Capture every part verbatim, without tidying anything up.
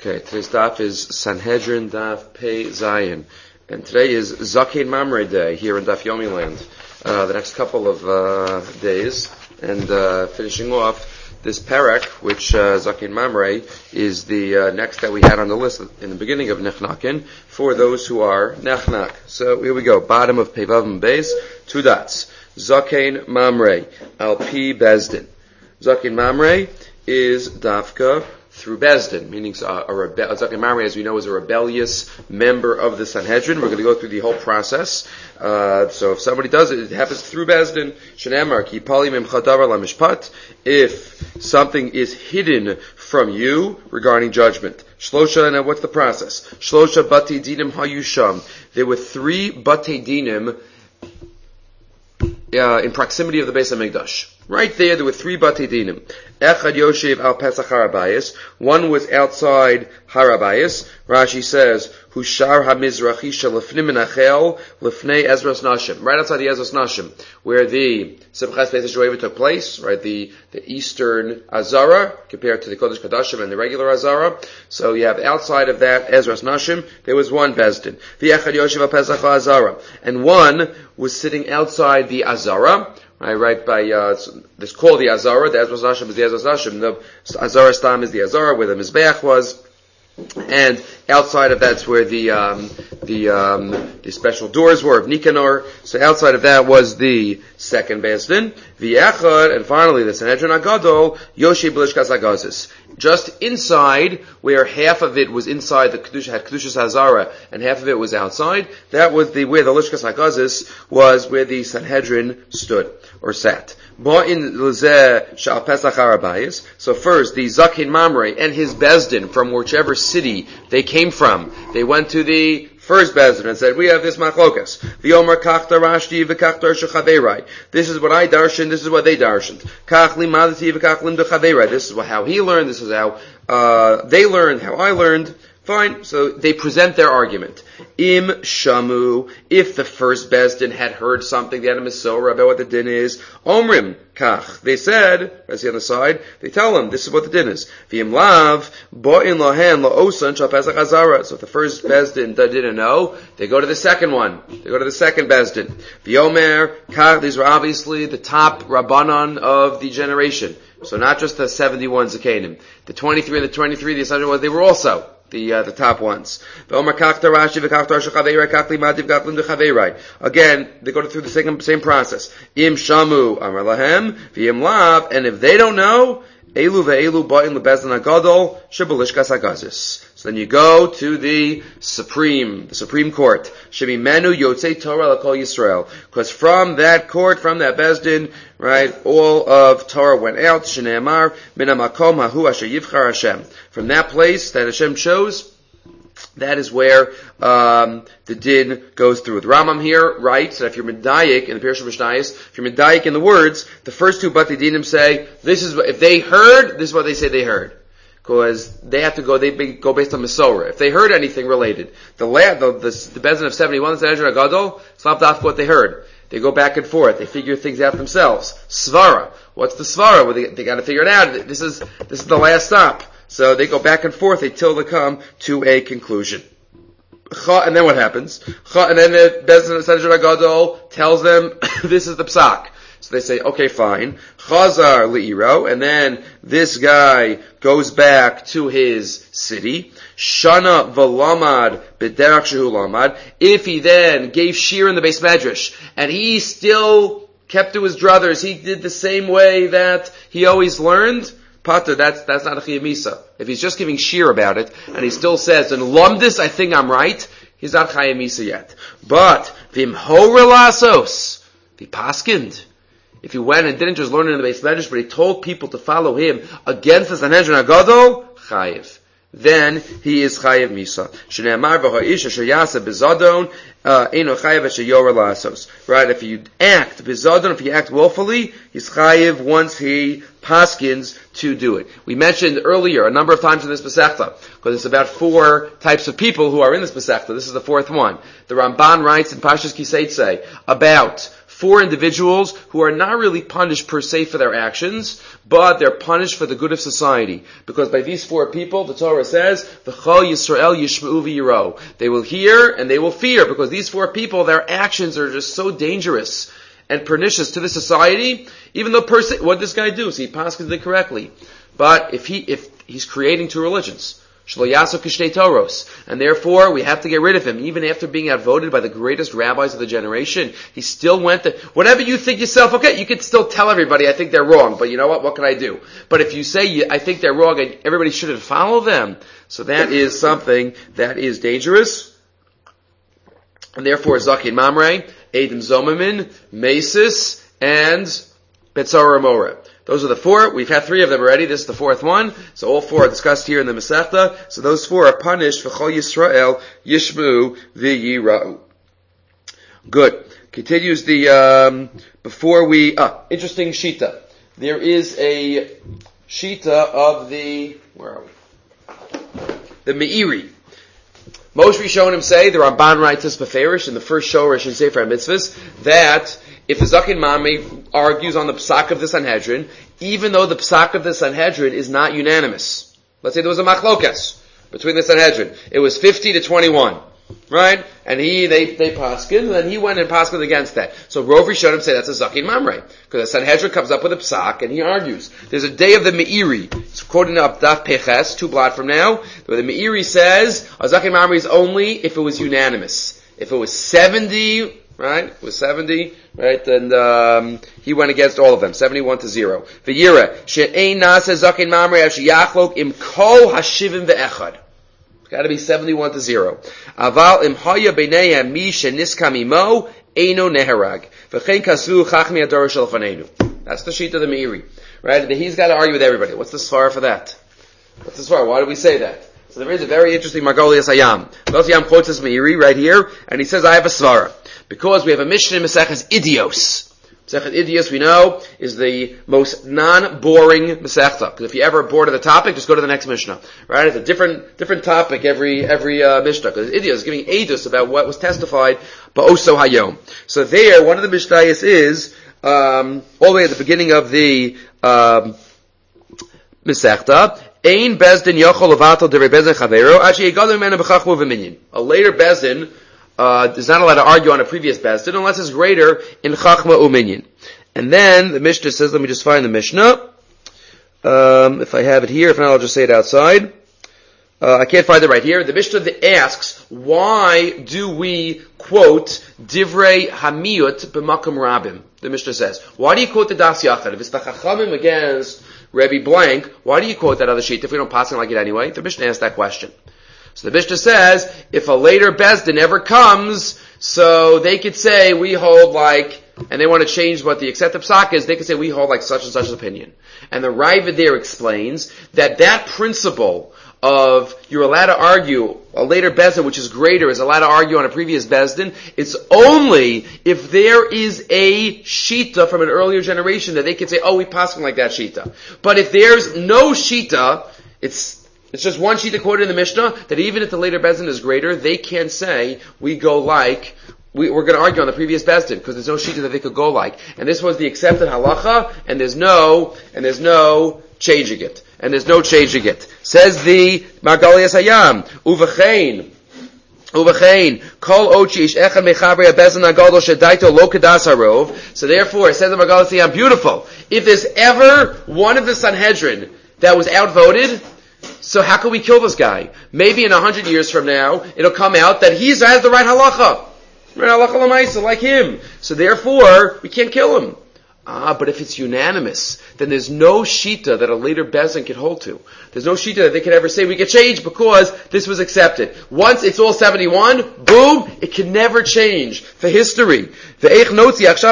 Okay, today's daf is Sanhedrin Daf Pei Zayin. And today is Zakein Mamre Day here in Daf Yomi Land. Uh, the next couple of uh, days. And uh, finishing off this parak, which uh, Zakein Mamre is the uh, next that we had on the list in the beginning of Nechnakin for those who are Nechnak. So here we go. Bottom of Pei Vav base, two dots. Zakein Mamre, Al Pi Bezdin. Zakein Mamre is Dafka through Bezdin, meaning uh, a rebe- Zakein Mamre, as we know, is a rebellious member of the Sanhedrin. We're going to go through the whole process. Uh, so if somebody does it, it happens through Bezdin. Shenamar ki pali memcha davar la mishpat. If something is hidden from you regarding judgment. Shlosha, now what's the process? Shlosha bati dinim hayusham. There were three bati dinim Uh, in proximity of the Beis HaMikdash. Right there, there were three Batei Dinim. Echad Yoshev al Pesach Harabayis. One was outside Harabayis. Rashi says, Hushar HaMizrachi Shalefnim Menachel Lefnei Ezras Nashim. Right outside the Ezras Nashim, where the Simchas Pesach Shoeva took place, right, the, the Eastern Azara, compared to the Kodesh Kodashim and the regular Azara. So you have outside of that Ezras Nashim, there was one Bezdin. V'echad Yoshev al Pesach Azara. And one was sitting outside the Azara, right, right by, uh, this called the Azara, the Ezras Nashim is the Ezras Nashim, the Azara Stam is the Azara, where the Mizbeach was, and outside of that's where the, um, the, um, the special doors were of Nicanor. So outside of that was the second Bezdin, the Echad, and finally the Sanhedrin Agadol, Yoshi B'lishkas Agazis. Just inside, where half of it was inside the Kedusha, had Kedushas Hazara, and half of it was outside, that was the, where the Lishkas Agazis was, where the Sanhedrin stood, or sat. So first, the Zakein Mamre and his Bezdin, from whichever city they came from, they went to the first Bezdin and said, we have this machlokas. V'yomer kach darashti v'kach darshu chaverai. This is what I darshan, this is what they darshaned. Kach limadati v'kach limdu chaverai. This is how he learned, this is how uh, they learned, how I learned. Fine. So they present their argument. Im shamu, if the first Bezdin had heard something, they had a Masorah about what the din is. Omrim kach. They said, as the other side, they tell them, this is what the din is. V'im lav, bo'in lohen la'osan shal pesach hazara. So if the first Bezdin didn't know, they go to the second one. They go to the second Bezdin. V'yomer kach, these were obviously the top Rabbanon of the generation. So not just the seventy-one Zakenim. The twenty-three and the twenty-three, the assumption was they were also the uh, the top ones. Again, they go through the same, same process. Im shamu amar lahem v'im lav, and if they don't know, elu ve'elu ba'in lebezdin hagadol shebelishkas hagazis. So then you go to the Supreme, the Supreme Court. Shemimenu yotzei Torah l'kol Yisrael. Because from that court, from that Bezdin, right, all of Torah went out. Shneimar min hamakom hahu asher yivchar Hashem. From that place that Hashem chose, that is where um, the din goes through. The Rambam here writes that if you're medayik in the Pirush Mishnayos, if you're medayik in the words, the first two Batei Dinim say, this is what, if they heard, this is what they say they heard. Because they have to go, they go based on Masorah. If they heard anything related, the la, the, the, the Bezdin of seventy-one, the Sanhedrin Agadol, it's not dafka what they heard. They go back and forth. They figure things out themselves. Svara. What's the Svara? Well, they, they gotta figure it out. This is, this is the last stop. So they go back and forth until they come to a conclusion. And then what happens? And then the Bezdin of Sanhedrin Agadol tells them, this is the psak. So they say, okay, fine. Chazar li'iro, and then this guy goes back to his city. Shana v'lamad b'derach shehu lamad. If he then gave shir in the Beis Medrash, and he still kept to his druthers, he did the same way that he always learned, Pata, that's, that's not a chiyuv misa. If he's just giving shir about it, and he still says, and lumdis, I think I'm right, he's not chiyuv misa yet. But, v'im horelasos, the paskind, if he went and didn't just learn it in the Beis Medrash, but he told people to follow him against the Sanhedrin Agadol, chayiv. Then he is chayiv misa. Shneimar v'ha'ish asher yasa bezadon eino chayiv asher yorer la'asos. Right? If you act bezadon, if you act willfully, he's chayiv once he paskins to do it. We mentioned earlier a number of times in this Masechta, because it's about four types of people who are in this Masechta. This is the fourth one. The Ramban writes in Pashas Kiseitze about four individuals who are not really punished per se for their actions, but they're punished for the good of society. Because by these four people, the Torah says, V'chol Yisrael yishma'u v'yiro. They will hear and they will fear, because these four people, their actions are just so dangerous and pernicious to the society, even though per se, what did this guy do? So he paskins it correctly. But if he, if he's creating two religions, Shlo Yaso Kishtei Toros, and therefore we have to get rid of him. Even after being outvoted by the greatest rabbis of the generation, he still went to, whenever you think yourself, okay, you can still tell everybody, I think they're wrong, but you know what, what can I do? But if you say, I think they're wrong, and everybody shouldn't follow them, so that is something that is dangerous. And therefore, Zakin Mamre, Eidim Zomamin, Mesis, and Betzara Amora. Those are the four. We've had three of them already. This is the fourth one. So all four are discussed here in the Masechta. So those four are punished for Chol Yisrael, Yishmu, V'yira'u. Good. Continues the, um, before we, ah, interesting Shita. There is a Shita of the, where are we? The Meiri. Most Rishonim say, the Ramban writes this beferish in the first Shorish in Sefer HaMitzvahs, that if the Zakin Mami argues on the Psak of the Sanhedrin, even though the Psak of the Sanhedrin is not unanimous, let's say there was a machlokas between the Sanhedrin, it was fifty to twenty-one, right? And he, they, they paskin, and then he went and paskin against that. So Rov Rishonim say that's a Zakin Mamre, because the Sanhedrin comes up with a Psak, and he argues. There's a day of the Meiri, it's quoting up Daf Peches, two blot from now, where the Meiri says, a Zakin Mamre is only if it was unanimous. If it was seventy, right? It was seventy, right? And um, he went against all of them, seventy-one to zero. V'yira, she'ein nasa zakin mamre ash yachlok im kol hashivim ve'echad. It's got to be seventy-one to zero. Aval im haya b'neihem mi sheniskam imo eino neherag. V'chein kasu chachmi ador shel fanenu. That's the sheet of the Meiri, right? And he's got to argue with everybody. What's the svara for that? What's the svara? Why do we say that? So there is a very interesting Margolias Hayam. Margolias Hayam quotes this Meiri right here, and he says, I have a svara. Because we have a Mishnah in Maseches Idios. Maseches Idios, we know, is the most non-boring Masechta. Because if you're ever bored of the topic, just go to the next Mishnah. Right? It's a different, different topic every, every, uh, Mishnah. Because Idios is giving edus about what was testified by Oso Hayom. So there, one of the Mishnayos is, um, all the way at the beginning of the, um, Masechta, Ein Bezdin Yochol Levatel Derei Bezdin Chavero, Ashi Yegalu Mena B'chachmu V'minyan. A later Bezdin, Uh, is not allowed to argue on a previous Bezdin unless it's greater in Chachma Uminyan. And then the Mishnah says, let me just find the Mishnah. Um, if I have it here, if not, I'll just say it outside. Uh, I can't find it right here. The Mishnah that asks, why do we quote Divrei Hamiyut b'makam Rabim? The Mishnah says, why do you quote the Das Yachad? If it's the Chachamim against Rebbe Blank, why do you quote that other sheet if we don't pass it like it anyway? The Mishnah asks that question. So the Mishnah says, if a later Bezdin ever comes, so they could say, we hold like, and they want to change what the accepted psak is, they could say, we hold like such and such opinion. And the Raavad there explains that that principle of you're allowed to argue, a later Bezdin, which is greater, is allowed to argue on a previous Bezdin, it's only if there is a Shita from an earlier generation that they could say, oh, we pass like that Shita. But if there's no Shita, it's It's just one sheet quoted in the Mishnah, that even if the later Bezdin is greater, they can't say, we go like, we, we're going to argue on the previous Bezdin, because there's no sheet that they could go like. And this was the accepted halacha, and there's no, and there's no changing it. And there's no changing it. Says the Margolias Hayam, Uvachein, Uvachein, Kol Ochi Ish Echad Mechaber Bezdin Agadol Shedaito Lo Kedas Harov. So therefore, it says the Margolias Hayam, beautiful. If there's ever one of the Sanhedrin that was outvoted, so how can we kill this guy? Maybe in a hundred years from now, it'll come out that he has the right halacha. Right halacha l'maisa, like him. So therefore, we can't kill him. Ah, but if it's unanimous, then there's no shita that a later Bezdin can hold to. There's no shita that they can ever say we can change because this was accepted. Once it's all seventy-one, boom, it can never change for history. So then that's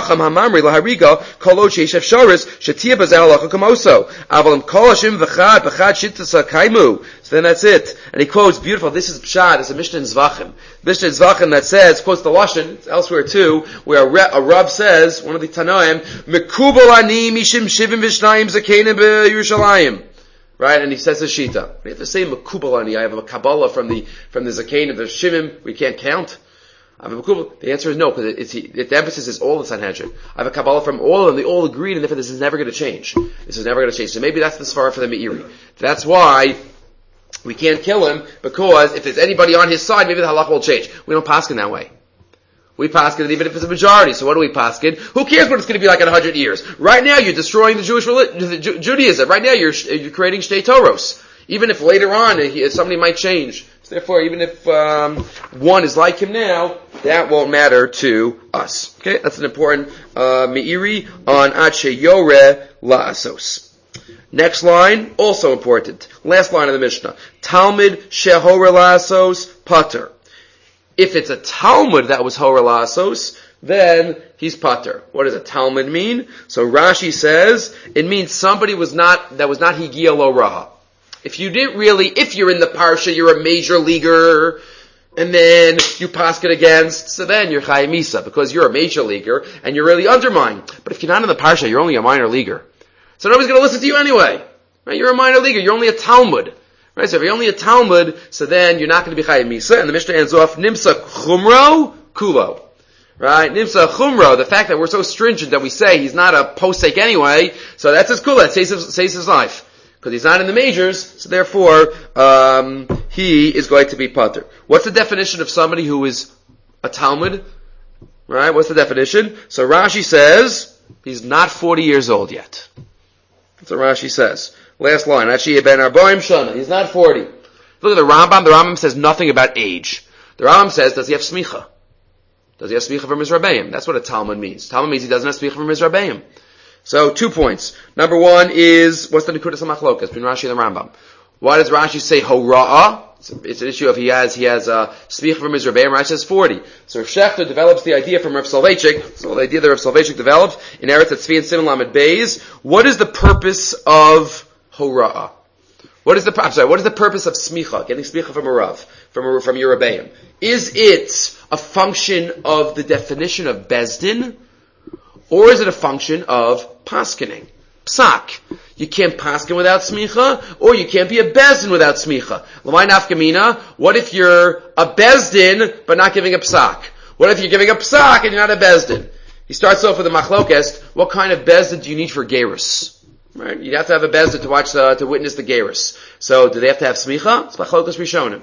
it. And he quotes, beautiful, this is Pshad, it's a Mishnah in Zvachim. Mishnah in Zvachim that says, quotes the Lashon, it's elsewhere too, where a, Re- a Rav says, one of the Tanoim, Mekubal ani mishim shivim v'shnayim zakenim b'Yerushalayim. Right? And he says the Shita. We have to say Mekubal ani, I have a Kabbalah from the, from the zakenim, the shivim, we can't count. I have a Kabbalah. The answer is no, because it's, it's, the emphasis is all the Sanhedrin. I have a Kabbalah from all of them. They all agreed, and therefore this is never going to change. This is never going to change. So maybe that's the svara for the Meiri. That's why we can't kill him, because if there's anybody on his side, maybe the halakha will change. We don't paskin that way. We paskin it even if it's a majority. So what do we paskin? Who cares what it's going to be like in a hundred years? Right now you're destroying the Jewish religion, the Ju- Judaism. Right now you're, you're creating Shtei Toros. Even if later on somebody might change. So therefore, even if um, one is like him now, that won't matter to us. Okay, that's an important uh, Meiri on Ache Yore La'asos. Next line, also important. Last line of the Mishnah. Talmud Shehore La'asos Pater. If it's a Talmud that was Hore La'asos, then he's Pater. What does a Talmud mean? So Rashi says, it means somebody was not, that was not Higia Lo Raha. If you didn't really, if you're in the Parsha, you're a major leaguer, and then you paskin against, so then you're Chayei Misa, because you're a major leaguer, and you're really undermined. But if you're not in the Parsha, you're only a minor leaguer. So nobody's going to listen to you anyway. Right? You're a minor leaguer. You're only a Talmud. Right? So if you're only a Talmud, so then you're not going to be Chayei Misa. And the Mishnah ends off, Nimsa Chumro Kulo. Right? Nimsa Chumro, the fact that we're so stringent that we say he's not a posek anyway, so that's his Kulo. That saves his, saves his life. Because he's not in the majors, so therefore, um, he is going to be Pater. What's the definition of somebody who is a Talmud? Right? What's the definition? So Rashi says, he's not forty years old yet. That's what Rashi says. Last line, Achi ben Arbaim Shana. He's not forty. Look at the Rambam. The Rambam says nothing about age. The Rambam says, does he have smicha? Does he have smicha from Mizrabeim? That's what a Talmud means. Talmud means he doesn't have smicha from Mizrabeim. So, two points. Number one is, what's the Nekudas HaMachlokas between Rashi and the Rambam? Why does Rashi say Hora'ah? It's, it's an issue of he has, he has, uh, Smicha from Mizrabeim. Rashi says forty. So, Rav Shechter develops the idea from Rav Soloveitchik. So, the idea that Rav Soloveitchik developed in Eretz at Tzvi and Simon Lamed Beis. What is the purpose of Hora'ah? What is the, I'm sorry, what is the purpose of Smicha? Getting Smicha from a Rav, from a, from Yerubbeim. Is it a function of the definition of Bezdin? Or is it a function of paskening? Psak. You can't pasken without smicha, or you can't be a bezdin without smicha. L'may nafkamina, what if you're a bezdin, but not giving a psak? What if you're giving a psak and you're not a bezdin? He starts off with a machlokes. What kind of bezdin do you need for gerus? Right? You'd have to have a bezdin to watch the, to witness the gerus. So, do they have to have smicha? It's machlokes rishonim.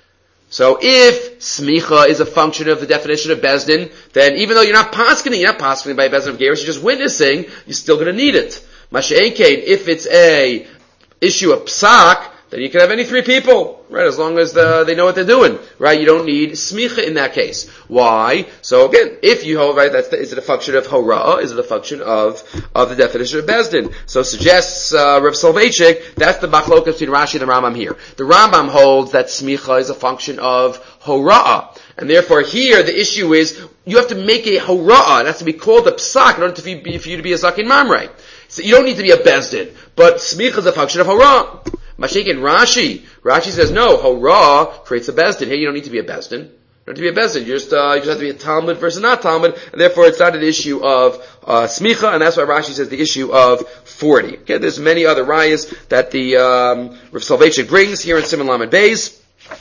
So if smicha is a function of the definition of bezdin, then even though you're not paskening, you're not paskening by a bezdin of gerus, you're just witnessing, you're still going to need it. Masha'enkein, if it's a issue of psak, then you can have any three people, right? As long as the, they know what they're doing, right? You don't need smicha in that case. Why? So again, if you hold, right, that's the, is it a function of hora'ah? Is it a function of, of the definition of bezdin? So suggests, uh, Rav Soloveitchik, that's the machlokas between Rashi and the Rambam here. The Rambam holds that smicha is a function of hora'ah. And therefore here, the issue is, you have to make a hora'ah. It has to be called a psak in order to be, for you to be a zakin mamrei. So you don't need to be a bezdin. But smicha is a function of hora'ah. Mashik and Rashi. Rashi says, no, Hora'ah creates a bezdin. Here you don't need to be a bezdin. You don't have to be a bezdin. You just, uh, you just have to be a Talmud versus not Talmud, and therefore it's not an issue of, uh, smicha, and that's why Rashi says the issue of forty. Okay, there's many other rayas that the, um, Rav Soloveitchik brings here in Simon Lamed Beis,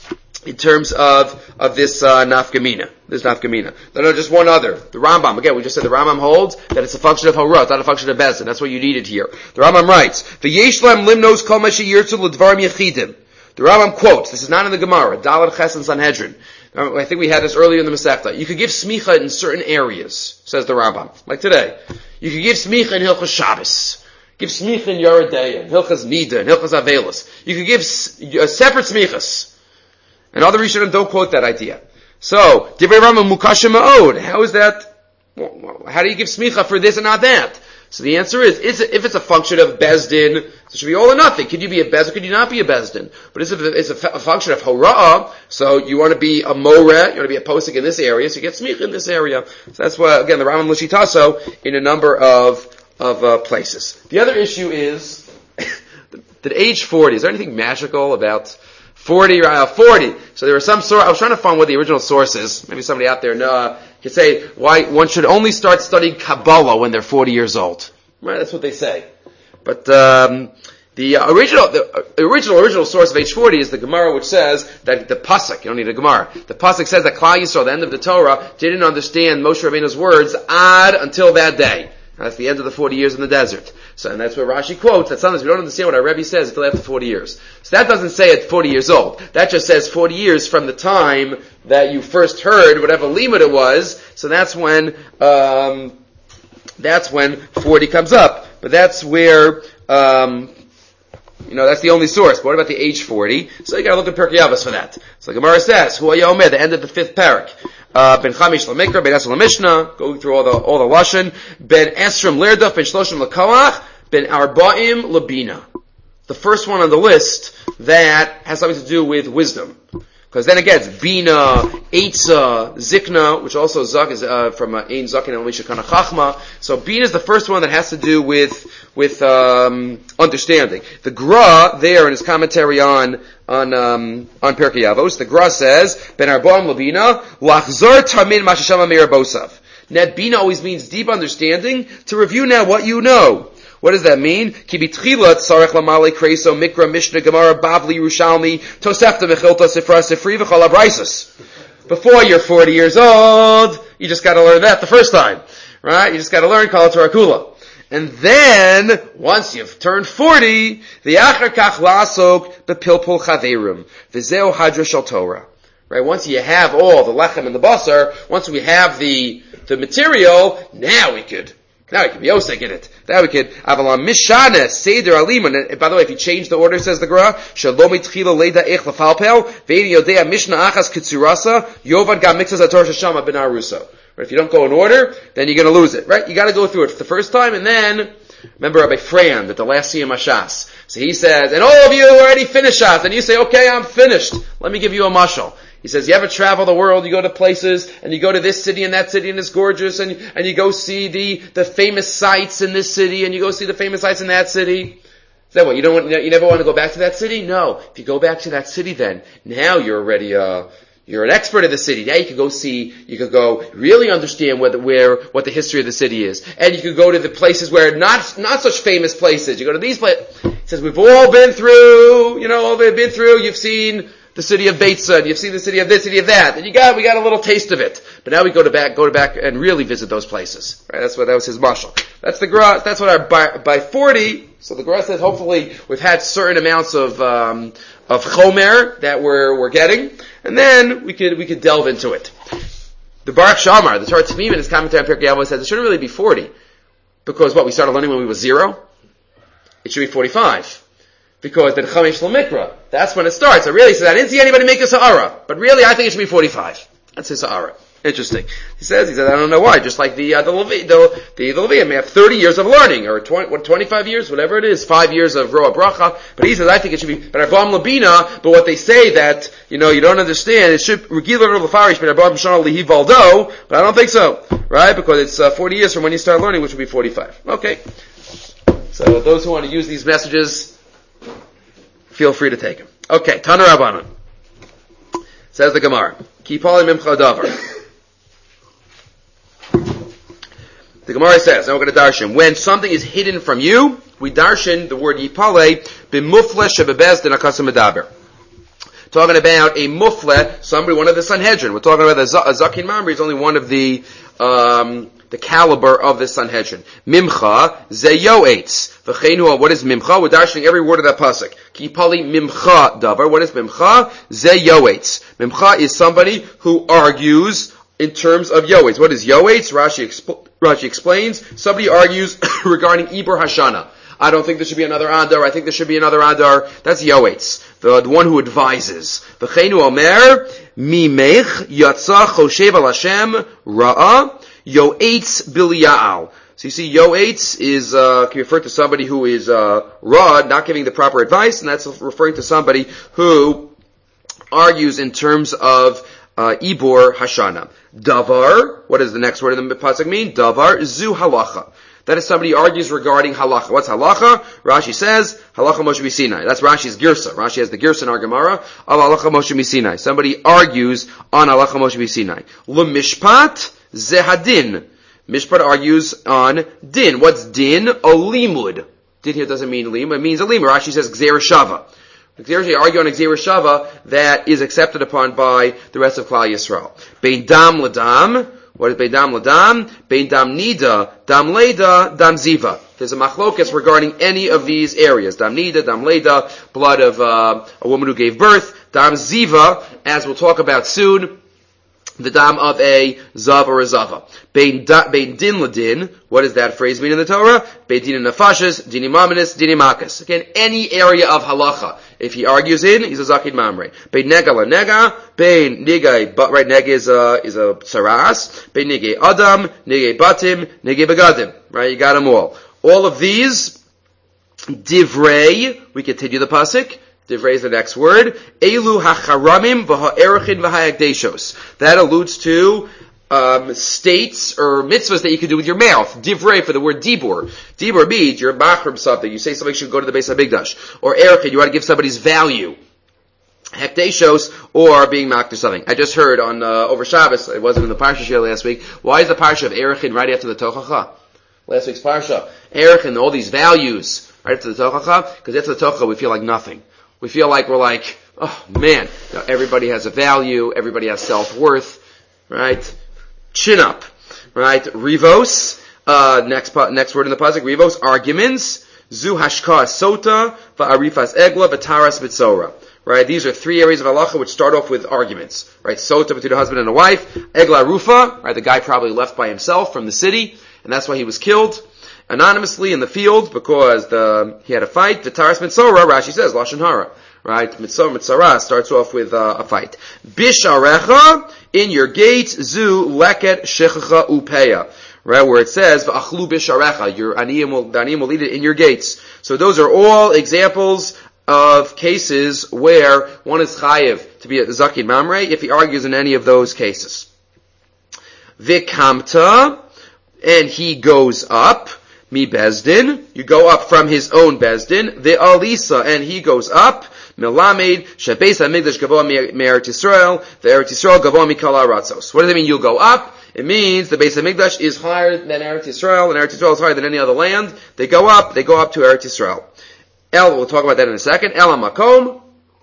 in terms of, of this, uh, nafkamina. This nafkamina. No, no, just one other. The Rambam. Again, we just said the Rambam holds that it's a function of Hora'ah, it's not a function of Bezdin. That's what you needed here. The Rambam writes, V'yesh lem limnos kol ma sheyirtzu l'dvarim yechidim. The Rambam quotes, this is not in the Gemara, Daled Ches and Sanhedrin. I think we had this earlier in the Masechta. You could give smicha in certain areas, says the Rambam. Like today. You could give smicha in Hilchas Shabbos. Give smicha in Yeridea, in Hilchas Nida, in Hilchas Avelis. You could give uh, separate smichas. And other Rishonim don't quote that idea. So, Divrei Rambam Mukashim Ma'od. How is that? How do you give smicha for this and not that? So the answer is, it's a, if it's a function of bezdin, it should be all or nothing. Could you be a bezdin? Could you not be a bezdin? But it's a, it's a, a function of hora'ah. So you want to be a moreh, you want to be a posik in this area, so you get smicha in this area. So that's why, again, the Rambam L'shitaso in a number of of uh, places. The other issue is that age forty. Is there anything magical about Forty, uh, forty. So there was some sort, I was trying to find what the original source is. Maybe somebody out there uh, could say why one should only start studying Kabbalah when they're forty years old. Right, that's what they say. But, um, The uh, original, the uh, original, original source of H forty is the Gemara, which says that the pasuk. You don't need a Gemara. The pasuk says that Klal Yisrael, the end of the Torah, didn't understand Moshe Rabbeinu's words ad until that day. And that's the end of the forty years in the desert. So, and that's where Rashi quotes that sometimes we don't understand what our Rebbe says until after forty years. So that doesn't say at forty years old. That just says forty years from the time that you first heard whatever limud it was. So that's when, um, that's when forty comes up. But that's where, um, You know, that's the only source. But what about the age forty? So you gotta look at Pirkei Avos for that. So the Gemara says, Hu Yomer, the end of the fifth parak. Uh, Ben Chamish Lamikra, Ben Esra Lamishna, going through all the, all the Lashon. Ben Esrim Lerdach, Ben Shloshim Lakoach, Ben Arba'im Labina. The first one on the list that has something to do with wisdom. Because then again, it's Bina, Eitza, Zikna, which also Zak is uh, from uh, Ein Zakin and Elisha Kana Chachma. So Bina is the first one that has to do with with um, understanding. The Gra there in his commentary on on um, on Pirkei Avos, the Gra says Ben Arba'im Labina Lachzor Tamin Mashashama Meir Bosav. Net Bina always means deep understanding. To review now what you know. What does that mean? Ki bitchilat sarech lamale kreso mikra mishnah gemara bavli Yerushalmi tosefta mechilta sifra sifri v'chol abraisos. Before you're forty years old, you just got to learn that the first time, right? You just got to learn Kol Torah Kula, and then once you've turned forty, the achar kach lasok bepilpul chaverim v'zeu hadra shel Torah. Right? Once you have all the lechem and the basar, once we have the the material, now we could. Now we can be osek in it. Now we could avalam mishana seder aliman. And by the way, if you change the order, says the Gemara, shalom itchila leida ich lefalpel ve'ini yodea mishna achas kitsurasa yovad gam mixas ator shashama ben aruso. Right? If you don't go in order, then you're going to lose it. Right? You got to go through it for the first time, and then remember Rabbi Freyan at the last Siyam Hashas. So he says, and all of you already finished Shas, and you say, okay, I'm finished. Let me give you a mashal. He says, you ever travel the world, you go to places, and you go to this city and that city, and it's gorgeous, and, and you go see the, the famous sites in this city, and you go see the famous sites in that city. Is that what, you don't want, you never want to go back to that city? No. If you go back to that city then, now you're already, uh, you're an expert in the city. Now you can go see, you can go really understand where, where, what the history of the city is. And you can go to the places where not, not such famous places. You go to these places. He says, we've all been through, you know, all they've been through, you've seen the city of Beitzah, you've seen the city of this, city of that, and you got, we got a little taste of it. But now we go to back, go to back and really visit those places. Right? That's what, that was his mashal. That's the Gra, that's what our, by, by forty, so the Gra says hopefully we've had certain amounts of, um, of chomer that we're, we're getting, and then we could, we could delve into it. The Baruch Shamar, the Torah Tzvim in his commentary on Pirkei Avos says it shouldn't really be forty. Because what, we started learning when we were zero? It should be forty-five. Because the Chamesh L'Mikra, that's when it starts. So really, he says, I didn't see anybody make a Sa'ara. But really, I think it should be forty-five. That's his Sa'ara. Interesting. He says, he says, I don't know why. Just like the, uh, the Levi, the, the, the Levium may have thirty years of learning, or twenty, what, twenty-five years, whatever it is, five years of Roa Bracha. But he says, I think it should be, but Arbam Labina, but what they say that, you know, you don't understand, it should, Regilar Lefarish, but Arbam Shana Lihi Valdo, but I don't think so. Right? Because it's, uh, forty years from when you start learning, which would be forty-five. Okay. So those who want to use these messages, feel free to take him. Okay, Tana Rabbanan. Says the Gemara. Ki pali mimcha davar. The Gemara says, now we're going to darshan, when something is hidden from you, we darshan the word yipale b'mufle shebebez din akasam medaber. Talking about a mufle, somebody, one of the Sanhedrin. We're talking about a, Z- a Zakin Mamri is only one of the, um, the caliber of the Sanhedrin. Mimcha ze yoetz. V'cheinu, what is mimcha? We're darshaning every word of that pasuk. Ki pali mimcha davar. What is mimcha? Ze yoetz. Mimcha is somebody who argues in terms of yoetz. What is yoetz? Rashi, expl- Rashi explains. Somebody argues regarding Ibor Hashana. I don't think there should be another Adar. I think there should be another Adar. That's Yoetz, the, the one who advises. V'cheinu omer, mimech yatsa choshev al Hashem ra'a Yoetz bilya'al. So you see, Yoetz is, uh, can be referred to somebody who is, uh, raw, not giving the proper advice, and that's referring to somebody who argues in terms of, uh, Ibor Hashana. Davar, what does the next word in the pasuk mean? Davar, zu halacha. That is somebody who argues regarding halacha. What's halacha? Rashi says, halacha Moshe Sinai. That's Rashi's girsa. Rashi has the girsa in our Gemara of halacha Moshe Sinai. Somebody argues on halacha Moshe Sinai. L'mishpat zehadin. Mishpat argues on din. What's din? A limud. Din here doesn't mean lima, it means a lima. Rashi says gzera shava. They argue on gzera shava that is accepted upon by the rest of Klal Yisrael. Bein dam ladam. What is bein dam ladam? Bein dam nida, dam leda, dam ziva. There's a machlokas regarding any of these areas. Dam nida, dam leda, blood of uh, a woman who gave birth. Dam ziva, as we'll talk about soon, the dam of a zav or a zava. Bein, da, bein din ladin, what does that phrase mean in the Torah? Bein din nefashis, dini maminis, dini makas. Again, any area of halacha. If he argues in, he's a zakid mamre. Bein nega la nega, bein nigay, but right, nega is a, is a saras, bein nigay adam, nigay batim, nigay begadim. Right, you got them all. All of these, divrei, we continue the pasuk, divrei is the next word, elu hacharamim v'ha'erachin v'ha'yagdeshos. That alludes to um, states or mitzvahs that you can do with your mouth. Divrei for the word dibur. Dibur means you're machrim something. You say somebody should go to the Beis HaMikdash. Or erachin, you want to give somebody's value. Hekdeshos, or being makdir something. I just heard on, uh, over Shabbos, it wasn't in the Parsha share last week, why is the Parsha of erachin right after the Tochacha? Last week's Parsha. Erachin, all these values, right after the Tochacha, because after the Tochacha we feel like nothing. We feel like we're like, oh man, you know, everybody has a value, everybody has self-worth, right? Chin up, right? Rivos, uh, next, next word in the pasuk, rivos, arguments, zu hashka sota, va'arifas egla, v'taras mitzora. Right? These are three areas of halacha which start off with arguments. Right? Sota between a husband and a wife, egla rufa, right? The guy probably left by himself from the city, and that's why he was killed anonymously in the field because the, he had a fight. V'taras mitzora, Rashi says, lashon hara. Right? Mitzora, mitzara starts off with uh, a fight. Bisharecha, in your gates, zu leket shechacha upeya. Right? Where it says, v'achlu bisharecha, your aniyim will, the aniyim will eat it in your gates. So those are all examples of cases where one is chayiv to be a zakid mamre if he argues in any of those cases. V'kamta, and he goes up, mi bezdin, you go up from his own bezdin, v'alisa, and he goes up, Melamed, Shebeis HaMikdash Gavoa Me'eretz Yisrael, Ve'eretz Yisrael Gavoa Mikol HaRatzos. What does it mean, you'll go up? It means the Beis HaMikdash is higher than Eretz Yisrael, and Eretz Yisrael is higher than any other land. They go up, they go up to Eretz Yisrael. El, we'll talk about that in a second. El HaMakom,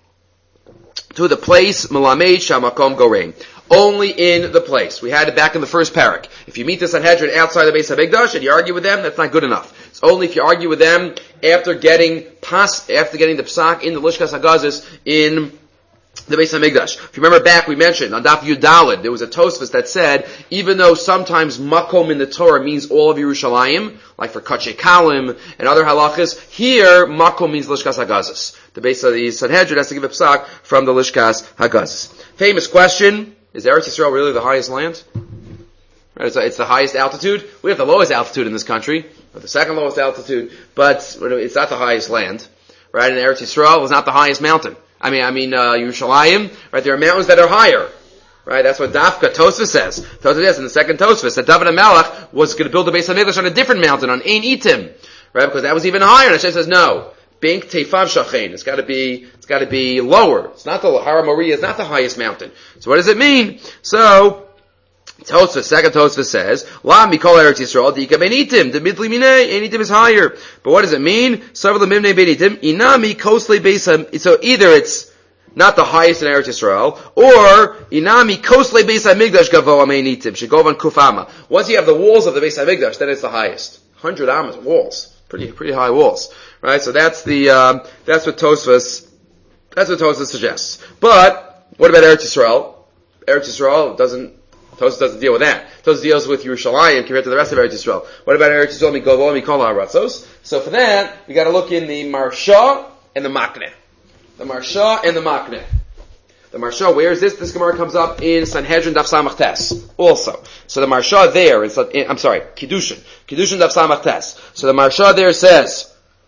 to the place, Melamed Shamakom Gorein. Only in the place. We had it back in the first parak. If you meet the Sanhedrin outside the Beis HaMikdash and you argue with them, that's not good enough. It's only if you argue with them after getting pas, after getting the psak in the Lishkas HaGazis in the Beis HaMikdash. If you remember back, we mentioned on Daf Yudalid, there was a Tosfos that said, even though sometimes makom in the Torah means all of Yerushalayim, like for Kachei Kalim and other halachas, here makom means Lishkas HaGazis. The Beis of the Sanhedrin has to give a psak from the Lishkas HaGazis. Famous question. Is Eretz Yisrael really the highest land? Right, it's, it's the highest altitude. We have the lowest altitude in this country, or the second lowest altitude, but it's not the highest land. Right? And Eretz Yisrael is not the highest mountain. I mean, I mean, uh, Yerushalayim, right? There are mountains that are higher. Right? That's what Dafka Tosfos says. Tosfos says in the second Tosfos that David HaMelech was going to build the Beis HaMikdash on a different mountain, on Ein Itim. Right? Because that was even higher. And Hashem says, no. Bink Teifav Shachain. It's gotta be, it's gotta be lower. It's not the, Har Moriah is not the highest mountain. So what does it mean? So, Tosfos, second Tosfos says, La Mikol Eretz Yisrael, Dika Benitim, the Midli Minei, Enitim is higher. But what does it mean? Sav the Mimnei Benitim, Inami Kosle Beisam, so either it's not the highest in Eretz Yisrael, or Inami Kosle Beis HaMikdash Gavoa Meinitim, Shegovan Kufama. Once you have the walls of the Beis HaMikdash, then it's the highest. Hundred amas, walls. Pretty, pretty high walls. Right? So that's the, um, that's what Tosfos, that's what Tosfos suggests. But, what about Eretz Yisrael? Eretz Yisrael doesn't, Tosfos doesn't deal with that. Tosfos deals with Yerushalayim compared to the rest of Eretz Yisrael. What about Eretz Yisrael? Mikol Mikol HaRatzos. So for that, we gotta look in the Marsha and the Makneh. The Marsha and the Makneh. The Marsha, where is this? This Gemara comes up in Sanhedrin Daf Samach Tes. Also. So the Marsha there, is, I'm sorry, Kiddushin. Kiddushin Daf Samach Tes. So the Marsha there says,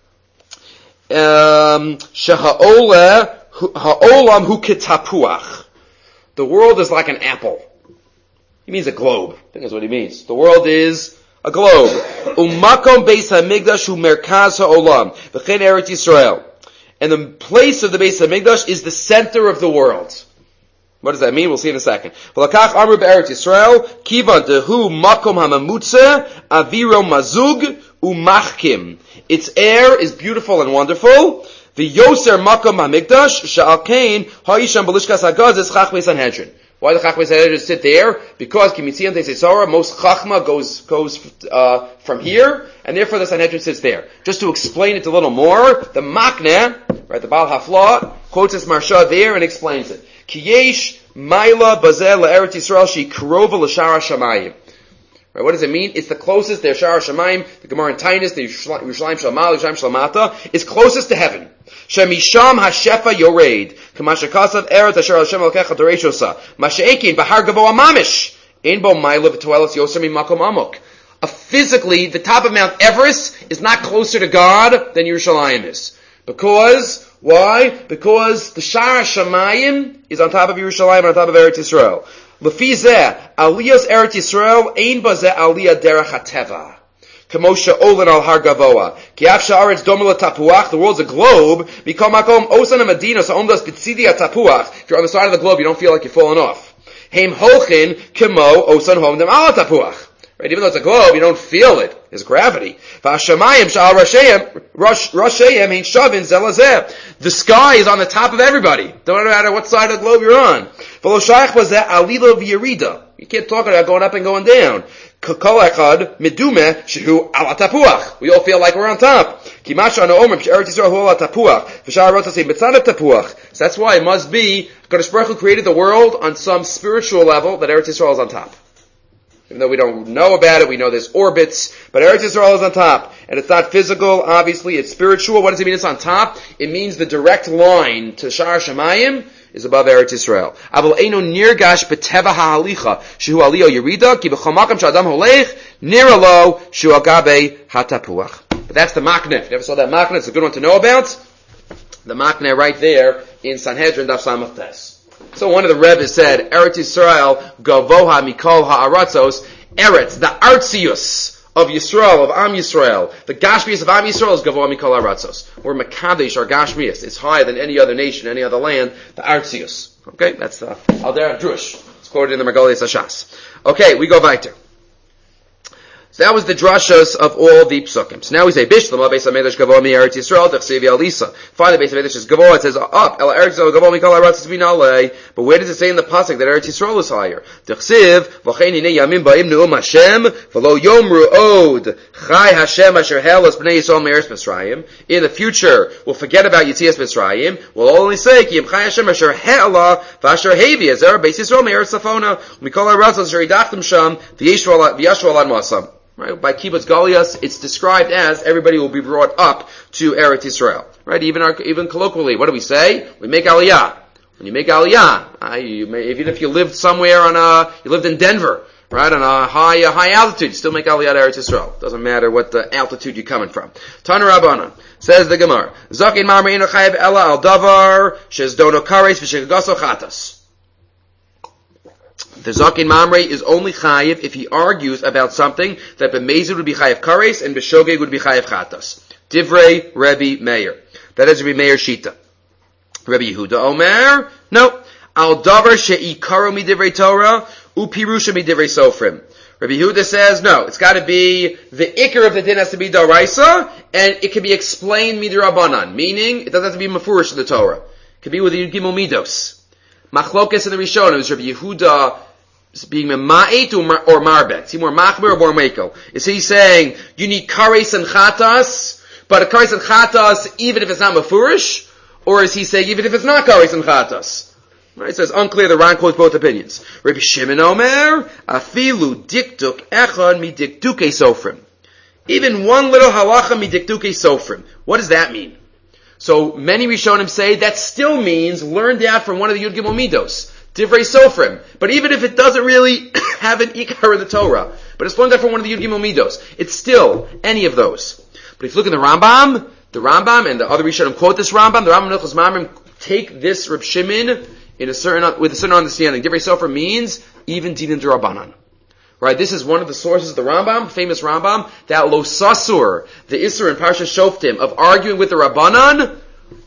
um, Sheha'olam hu ketapuach. The world is like an apple. He means a globe. I think that's what he means. The world is a globe. Umakom Beis HaMikdash hu merkaz ha'olam. V'chein Eretz Yisrael. And the place of the Beis HaMikdash is the center of the world. What does that mean? We'll see in a second. V'lakach amru be'eretz Yisrael, kivan dehu makom hamamutze, aviro mazug, umachkim. Its air is beautiful and wonderful. The yoser makom hamikdash, sha'al kain, ha'isham belishkas hagazis, chachmei Sanhedrin. Why the Chachmei Sanhedrin sit there? Because Kimitzian Teisesora, most Chachma goes goes uh, from here, and therefore the Sanhedrin sits there. Just to explain it a little more, the Makneh, right, the Baal Hafla, quotes this Marsha there and explains it. Kiyesh Maila Bazel Eretz Yisrael Shi Krova L'Shara Shamayim. Right, what does it mean? It's the closest, the Shara Shamayim, the Gemara in Tainus, the Yerushalayim Shalmal, Yerushalayim Shalmata, is closest to heaven. Shemisham hashefa yored, kamashakasav eretz asher Hashem alkecha doreshosa, mashe'ekin bahar gavoa mamish, ein bo ma'ila v'toelas yoser mimakom amok. Uh, physically, the top of Mount Everest is not closer to God than Yerushalayim is. Because, why? Because the Shara Shamayim is on top of Yerushalayim, on top of Eretz Yisrael. Lefi zeh, aliyas Eretz Yisrael, ein ba zeh aliyah derech hateva. Kamosha Olin al Har Gavoa. Kiaf Sha'aretz Domela Tapuach, the world's a globe. Mikol Makom Osan Medina, so Omdas Bitzidia Tapuach. If you're on the side of the globe, you don't feel like you're falling off. Heim Holchin Kemo Osan Homdem Ala Tapuach. Right, even though it's a globe, you don't feel it. There's gravity. V'ashamayim Sha'al Rashayim, Rashayim Hein Shavin Zelazeh. The sky is on the top of everybody. Don't matter what side of the globe you're on. V'lo Shaykh was that Alila V'Yerida. You can't talk about going up and going down. We all feel like we're on top. So that's why it must be Kadosh Baruch Hu created the world on some spiritual level that Eretz Yisrael is on top. Even though we don't know about it, we know there's orbits, but Eretz Yisrael is on top. And it's not physical, obviously, it's spiritual. What does it mean it's on top? It means the direct line to Shar Shamayim is above Eretz Yisrael. Aval eino nirgash beteva ha'alicha shehu aliyah yerida ki b'chol makom she'adam holech nira lo shehu agabe hatapuach. But that's the Makneh. If you never saw that Makneh, it's a good one to know about. The Makneh right there in Sanhedrin Daf Samach Tes. So one of the Rebbe's said, Eretz Yisrael gavoha mikol ha'aratzos. Eretz, the artzius of Yisrael, of Am Yisrael, the Gashmias of Am Yisrael is Gavoa Mikol Aratzos. Or Makadesh, or Gashmias. It's higher than any other nation, any other land, the Artzius. Okay, that's the Alder Drush. It's quoted in the Margolius Hashas. Okay, we go weiter. So that was the drashas of all the psukim. So now we say, Bishlama, Beis HaMedrash Gavoa Mi Eretz Yisrael, Techsivi Alisa. Finally, Beis HaMedrash is Gavoa, it says, up, El Eretz Yisrael, Gavoa Mikol Aratzos Vinale. But where does it say in the pasuk that Eretz Yisrael is higher? Techsiv, V'chein Hinei Yamim Ba'im Ne'um Hashem, V'lo Yomru Od, Chai Hashem Asher Helas B'nei Yisrael Me'eretz Mitzrayim. In the future, we'll forget about Yitzias Mitzrayim. We'll only say, Ki Yim Chai Hashem Asher He'ala, V'asher Hevi, Ezer, Beis Yisrael Me'eretz Safona, Mikol Aratzos Asher Yidachtem Sham, V'yashvu Alad Masam. Right, by Kibbutz Galias, it's described as everybody will be brought up to Eretz Yisrael. Right, even our, even colloquially, what do we say? We make Aliyah. When you make Aliyah, uh, you may, even if you lived somewhere on a, you lived in Denver, right, on a high, uh, high altitude, you still make Aliyah to Eretz Yisrael. Doesn't matter what the altitude you're coming from. Tana Rabbanan, says the Gemara, Zakin Mamre Eno Chayev Ela Al Davar, Shez Dono Kares V'Shekagaso Chatas. The Zakin Mamre is only chayiv if he argues about something that B'mezid would be chayiv kares and B'shogeg would be chayiv chatas. Divrei Rebbe Meir. That is Rebbe Meir Shita. Rebbe Yehuda Omer, no. Al davar she'ikaro mi divrei Torah, upirusha mi divrei Sofrim. Rebbe Yehuda says, no, it's got to be, the ikar of the din has to be daraisa, and it can be explained midrabanan, meaning it doesn't have to be mafurish in the Torah. It can be with the Yud Gimel Midos. Machlokes in the Rishonim is Rebbe Yehuda being ma'et or marbet. Is he more machmer or more mekel? Is he saying you need kares and chatas, but a kares and chatas even if it's not mafurish? Or is he saying even if it's not kares and chatas? Right, it says unclear. The Ran quotes both opinions. Rabbi Shimon Omer afilu diktuk echad mi diktuke sofrim. Even one little halacha mi diktuke sofrim. What does that mean? So many Rishonim say that still means learned out from one of the Yud Gimel Midos. Divrei Sofrim. But even if it doesn't really have an ikar in the Torah, but it's learned out from one of the Yud Gimel Midos, it's still any of those. But if you look in the Rambam, the Rambam and the other Rishonim quote this Rambam, the Rambam Nechos Mamrim take this Reb Shimon in a certain, with a certain understanding. Divrei Sofrim means even Dinim D'Rabbanan. Right, this is one of the sources of the Rambam, famous Rambam, that Lo Sasur, the Isser in Parsha Shoftim, of arguing with the Rabbanan,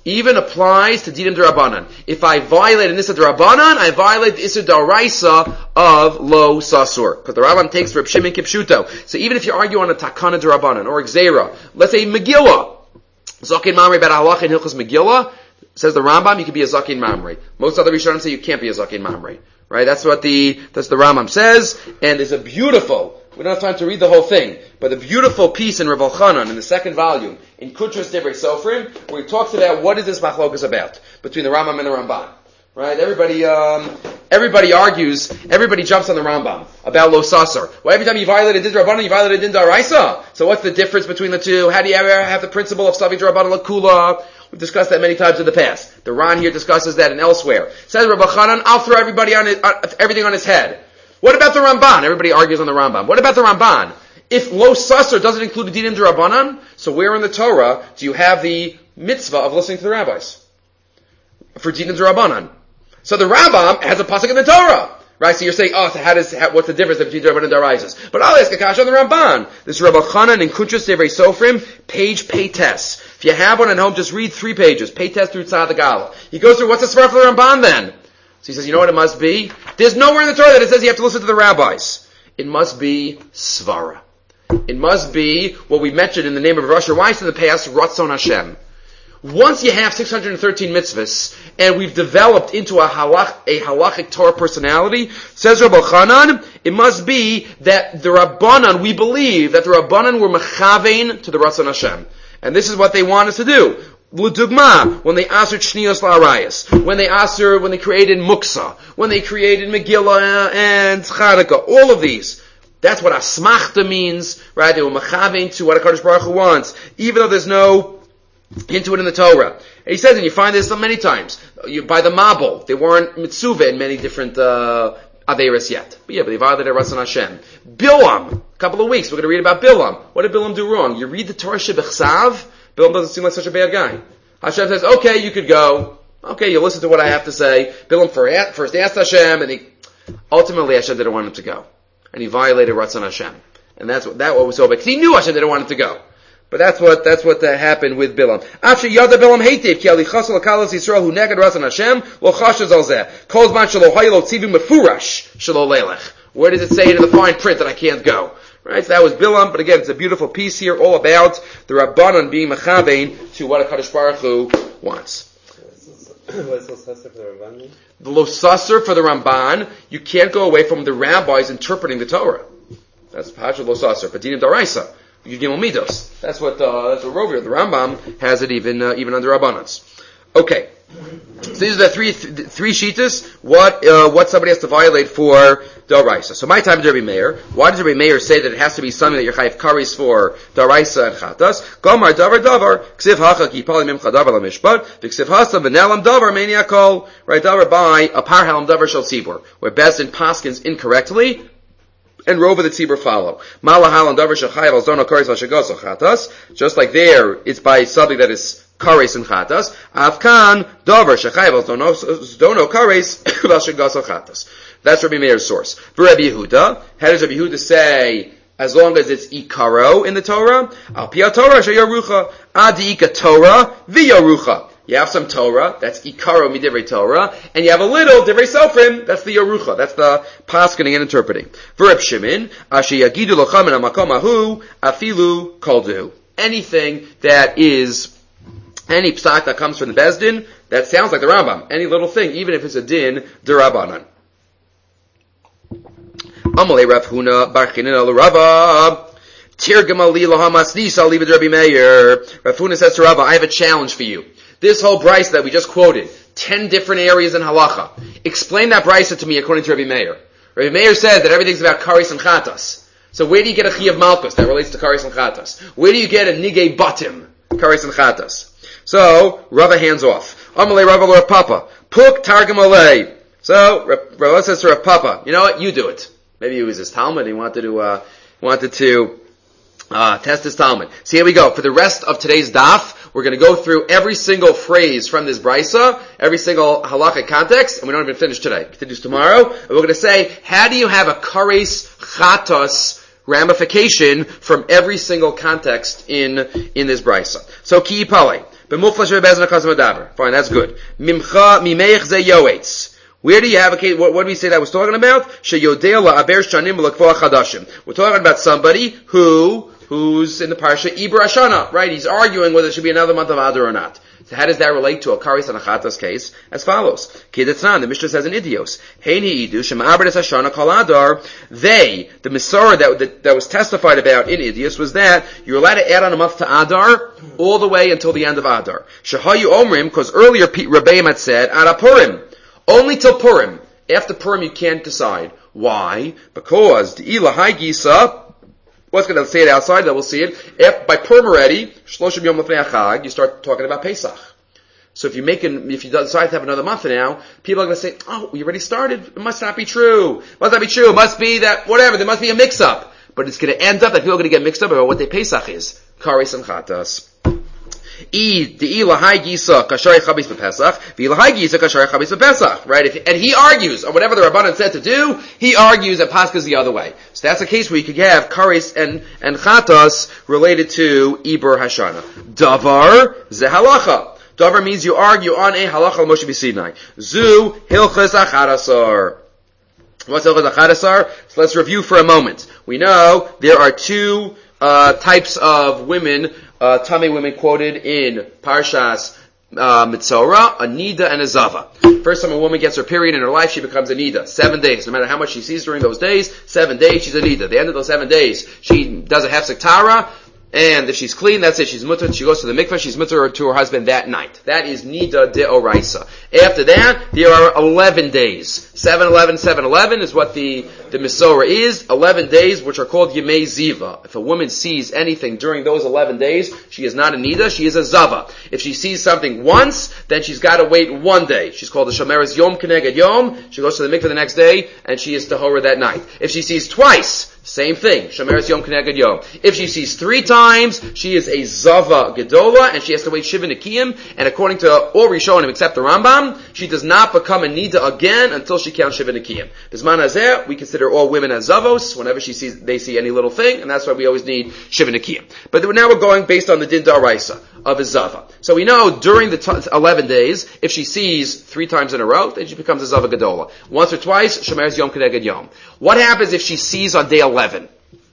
even applies to Dinim D'Rabbanan. If I violate an Issa D'Rabbanan, I violate the Issa D'Oraisa of Lo Sasur. Because the Rambam takes Reb Shimon Kipshuto. So even if you argue on a Takana D'Rabbanan or Gzeira, let's say Megillah, Zakin Mamre about Halach and Hilchos Megillah, says the Rambam, you can be a Zakin Mamre. Most other Rishonim say you can't be a Zakin Mamre. Right? That's what the, that's the Rambam says, and there's a beautiful, we don't have time to read the whole thing, but a beautiful piece in Rav Elchanan in the second volume, in Kutras Divrei Sofrim, where he talks about what is this machlokas about, between the Rambam and the Ramban. Right? Everybody, um, everybody argues, everybody jumps on the Rambam about Lo Sasar. Well, every time you violate a Din D'Rabbanan, you violate a Din D'Oraisa. So what's the difference between the two? How do you ever have the principle of Savi D'Rabbanan L'Kula? We've discussed that many times in the past. The Ran here discusses that and elsewhere. Says Rav Elchanan, I'll throw everybody on his, uh, everything on his head. What about the Ramban? Everybody argues on the Rambam. What about the Ramban? If Lo Sasar doesn't include the Din D'Rabbanan, so where in the Torah do you have the mitzvah of listening to the rabbis? For Din D'Rabbanan. So the Rambam has a pasuk in the Torah. Right, so you're saying, oh, so how does, how, what's the difference between D'Rabbanan and D'Oraisa? But I'll ask a kasha on the Ramban. This is Rav Elchanan in Kuntras Divrei Sofrim, page Peites. If you have one at home, just read three pages. Peites through Tzadik Aleph. He goes through, what's the svara for the Ramban then? So he says, you know what it must be? There's nowhere in the Torah that it says you have to listen to the rabbis. It must be svara. It must be what we mentioned in the name of Rosh Hashanah in the past, Ratzon Hashem. Once you have six hundred thirteen mitzvahs, and we've developed into a halach, a halachic Torah personality, says Rav Elchanan, it must be that the Rabbanan, we believe that the Rabbanan were mechavein to the Ratzon Hashem. And this is what they want us to do. L'dugma, when they answered Shniyos La'arayas, when they answered, when they created Muksa, when they created Megillah and Chanukah, all of these. That's what Asmachta means, right? They were mechavein to what HaKadosh Baruch Hu wants, even though there's no into it in the Torah. And he says, and you find this many times, you, by the Mabul, they weren't mitzuvah in many different uh, Averis yet. But yeah, but they violated Ratzon Hashem. Bilam, a couple of weeks, we're going to read about Bilam. What did Bilam do wrong? You read the Torah Shebechsav, Bilam doesn't seem like such a bad guy. Hashem says, okay, you could go. Okay, you listen to what I have to say. Bilam first asked Hashem, and he, ultimately Hashem didn't want him to go. And he violated Ratzon Hashem. And that's what, that what was so bad. Because he knew Hashem didn't want him to go. But that's what that's what uh, happened with Bilam. After Yada Bilam hated ki alichas lakalas Yisrael who neged Ratzon Hashem lo chashaz al zeh kol zman shelo haylo tzivim mefurash shelo lelech. Where does it say it in the fine print that I can't go? Right, so that was Bilam. But again, it's a beautiful piece here, all about the Rabbanan being mechavein to what HaKadosh Baruch Hu wants. The lo sasser for the Ramban, you can't go away from the rabbis interpreting the Torah. That's Pasha lo sasser. But Dinim D'Oraisa. Yudgimel Midos. That's what uh, that's what Rovia, the Rambam, has it even uh, even under Rabbanans. Okay, so these are the three th- three shitas. What uh, what somebody has to violate for D'Oraisa. So my time is Rabbi Meir. Why does Rabbi Meir say that it has to be something that you're chayiv karis for D'Oraisa and Chatas? Gomar davar davar ksiv hacha ki pali mimcha davar lamishpat v'ksiv hasa v'nelam davar meiniakol. Right, davar by a par halam davar shel tzibur, where Bezdin paskins incorrectly. And Rova the Tzibur follow. Just like there, it's by something that is kares and chatas. Avkan davar shechayv dono kares v'shegaso chatas. That's Rabbi Meir's source. For Rabbi Yehuda, how does Rabbi Yehuda say? As long as it's ikaro in the Torah, al pi Torah sheyarucha adi ika Torah v'yarucha. You have some Torah, that's Ikaro midivrei Torah, and you have a little Divrei Sofrim, that's the Yerucha, that's the paskening and interpreting. V'Reb Shimon, asher yagidu lochem in hamakom ahu, afilu koldu. Anything that is, any psak that comes from the Bezdin, that sounds like the Rambam. Any little thing, even if it's a din, d'Rabbanan. Amalei Rav Huna, bar Chinina l'Rava, tirgam ali lohamasnisa, I'll leave it to Rabbi Meir. Rav Huna says to Rava, I have a challenge for you. This whole brisa that we just quoted, ten different areas in halacha. Explain that brisa to me according to Rabbi Meir. Rabbi Meir says that everything's about karis and chatas. So where do you get a chi of malchus that relates to karis and chatas? Where do you get a nigei batim, karis and chatas? So, Rava hands off. Amalei Rava Rav Papa. Puk targum alei. So, Rava says to Rav Papa, you know what, you do it. Maybe he was his Talmud, he wanted to, uh, wanted to, uh, test his Talmud. So here we go. For the rest of today's daf, we're going to go through every single phrase from this brisa, every single halachic context, and we don't even finish today. Continues tomorrow, and we're going to say, how do you have a kares chatos ramification from every single context in in this brisa? So ki pale. Fine, that's good. Mimcha mimeich ze yoetz. Where do you have a case? What, what do we say that I was talking about? We're talking about somebody who, who's in the parsha Iber Ashana, right? He's arguing whether it should be another month of Adar or not. So how does that relate to a Karis and a Chatas case? As follows. Kedetznan, the Mishnah says in Idios, Heini Idu, Shema'aber Des Ashana Kol Adar, they, the Masorah that, that, that was testified about in Idios was that you're allowed to add on a month to Adar all the way until the end of Adar. Shehayu Omrim, because earlier Rebbeim had said, Ada Purim. Only till Purim. After Purim you can't decide. Why? Because the Ilahai Gisa, what's going to say it outside, that we'll see it. If, by Purim already, Shloshim Yom Lefnei Chag, you start talking about Pesach. So if you make an, if you decide to have another month now, people are going to say, oh, we already started. It must not be true. It must not be true. It must be that, whatever, there must be a mix-up. But it's going to end up that people are going to get mixed up about what their Pesach is. Kares and Chatas. Right? If, and he argues, or whatever the Rabbanan said to do, he argues that Pascha is the other way. So that's a case where you could have Kares and, and Chatas related to Iber Hashana. Davar ze halacha. Davar means you argue on a halacha al Moshe B'Sinai. Zu hilchas achadasar. What's hilchas achadasar? So let's review for a moment. We know there are two uh, types of women, uh, Tamei women quoted in Parshas uh, Mitzorah, a Nida and a Zava. First time a woman gets her period in her life, she becomes a Nida. Seven days. No matter how much she sees during those days, seven days, she's a Nida. At the end of those seven days, she does a hefsek Tara, and if she's clean, that's it. She's mutter. She goes to the mikveh. She's mutter to her husband that night. That is nida de oraisa. After that, there are eleven days. Seven, eleven, seven, eleven is what the the Mesorah is. Eleven days, which are called yemei ziva. If a woman sees anything during those eleven days, she is not a nida. She is a zava. If she sees something once, then she's got to wait one day. She's called the shomeres yom keneged yom. She goes to the mikveh the next day, and she is tahora that night. If she sees twice, same thing. Shomeres yom keneged yom. If she sees three times, she is a Zava Gedola, and she has to wait Shiva Nikiyim, and according to all Rishonim except the Rambam, she does not become a Nida again until she counts Shiva Nikiyim. Bisman Hazeh, we consider all women as Zavos, whenever she sees, they see any little thing, and that's why we always need Shiva Nikiyim. But now we're going based on the Din Daraisa of a Zava. So we know during the t- eleven days, if she sees three times in a row, then she becomes a Zava Gedola. Once or twice, Shomeres Yom Keneged Yom. What happens if she sees on day eleven?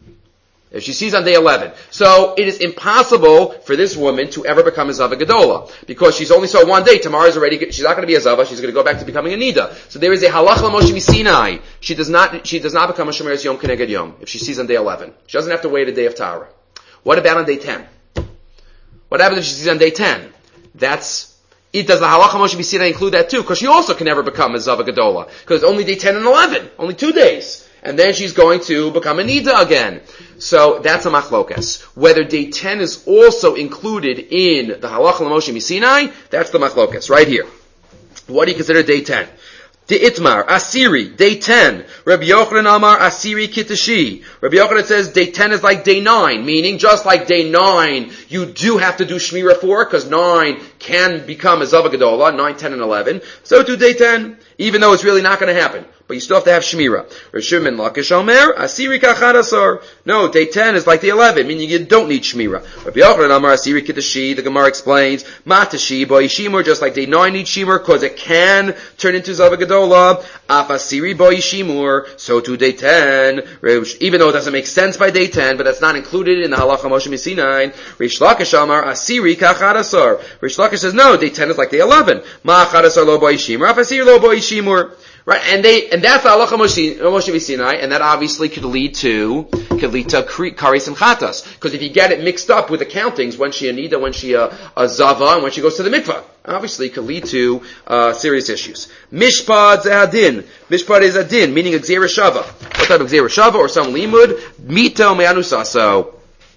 If she sees on day eleven. So it is impossible for this woman to ever become a Zava Gedola. Because she's only saw one day. Tomorrow is already, she's not going to be a Zava. She's going to go back to becoming a Nida. So there is a Halach l'Moshe Sinai. She does not, she does not become a Shomeres Yom Keneged Yom if she sees on day eleven. She doesn't have to wait a day of Tara. What about on day ten? What happens if she sees on day ten? That's, it does the Halach l'Moshe Sinai include that too? Because she also can never become a Zava Gedola. Because only day ten and eleven. Only two days. And then she's going to become a Nida again. So that's a machlokas. Whether day ten is also included in the Halach l'Moshe Sinai, that's the machlokas, right here. What do you consider day ten? De Itmar, Asiri, day ten. Rabbi Yochanan Amar, Asiri Kitashi. Rabbi Yochanan says day ten is like day nine, meaning just like day nine, you do have to do Shmira for, because nine can become a Zava Gedola, nine, ten, and eleven. So to day ten, even though it's really not going to happen. But you still have to have Shmira. Rishim Lakish Omer, Asiri Kachadasar. No, day ten is like the eleven, meaning you don't need Shmira. Rabbi Yochanan Amar, Asiri Kitashi, the Gemara explains, Matashi, Boi Shimur, just like day nine needs Shimur, because it can turn into Zava Gedola. Af Asiri Boi Shimur, so to day ten, even though it doesn't make sense by day ten, but that's not included in the Halacha Moshe Sinai. Rish Lakish Amar, Asiri Kachadasar. Rish Lakish says, no, day ten is like day eleven. Ma Chadasar lo Boi Shimur, Af Asiri lo Boi Shimur. Right, and they, and that's the halacha Moshe Sinai, and that obviously could lead to, could lead to kares and chatas. Because if you get it mixed up with the countings, when she a nida, when she a, a zava, and when she goes to the mikvah, obviously it could lead to, uh, serious issues. Mishpad zehadin. Mishpad is a din, meaning a gzera shava. What type of gzera shava, or some limud? Mito me'anusaso.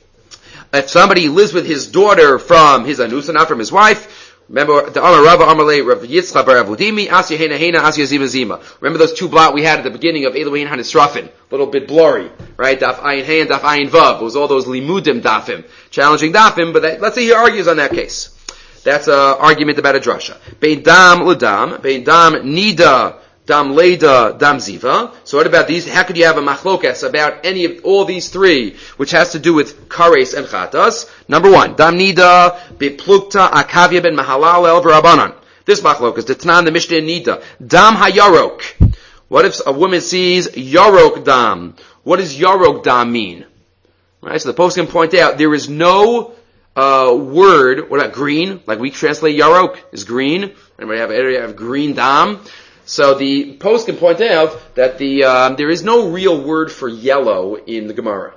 If somebody lives with his daughter from his anusa, not from his wife, remember the Amar Rava Amarle Rav Yitzchak Bar Avudimi Asya Hena Hena Asya Zima Zima. Remember those two blot we had at the beginning of Elohein Hanisrafin, a little bit blurry, right? Daf Ayin Hey and Daf Ayin Vav. It was all those limudim dafim, challenging dafim. But that, let's say he argues on that case. That's an argument about a drasha. Bein dam l'dam, bein dam nida Dam Leda, Dam Ziva. So what about these? How could you have a machlokas about any of all these three, which has to do with kares and chatas? Number one, Dam Nida, Beplukta, Akavya ben Mahalal el V'Rabanan. This machlokas, the Tanan, the Mishnah Nida. Dam HaYarok. What if a woman sees Yarok Dam? What does Yarok Dam mean? Right, so the post can point out there is no uh, word. What about green? Like we translate Yarok is green. Anybody have an area of green Dam? So the post can point out that the um, there is no real word for yellow in the Gemara.